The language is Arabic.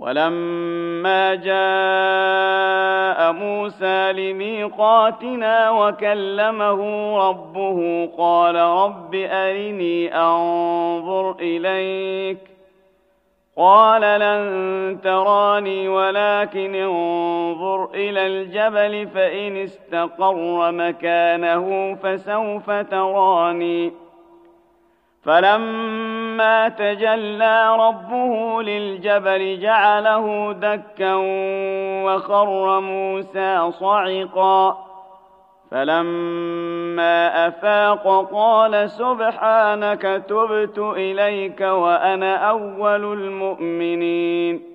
ولما جاء موسى لميقاتنا وكلمه ربه قال رب أرني أنظر إليك قال لن تراني ولكن انظر إلى الجبل فإن استقر مكانه فسوف تراني فلما تجلى ربه للجبل جعله دكا وخر موسى صعقا فلما أفاق قال سبحانك تبت إليك وأنا أول المؤمنين